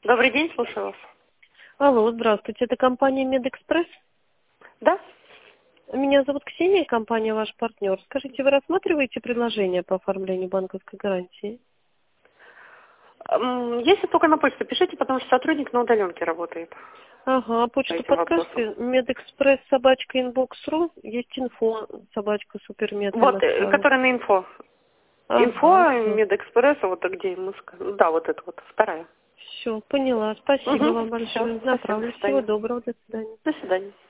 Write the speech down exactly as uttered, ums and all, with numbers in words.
Добрый день, слушаю вас. Алло, здравствуйте. Это компания Медэкспресс? Да? Меня зовут Ксения, компания ваш партнер. Скажите, вы рассматриваете предложение по оформлению банковской гарантии? М, Если только на почту пишите, потому что сотрудник на удаленке работает Ага, по почту этим вопросам. подскажете? Медэкспресс собачка инбокс.ру. Есть инфо собачка супермед я Вот, э, написала. который на инфо. Ага, Инфо, все. Медэкспресса, вот так где ему сказать. Да, вот это вот, вторая. Все, поняла. Спасибо Угу. вам Все, большое. спасибо, до Направлю. Всего свидания. доброго. До свидания. До свидания.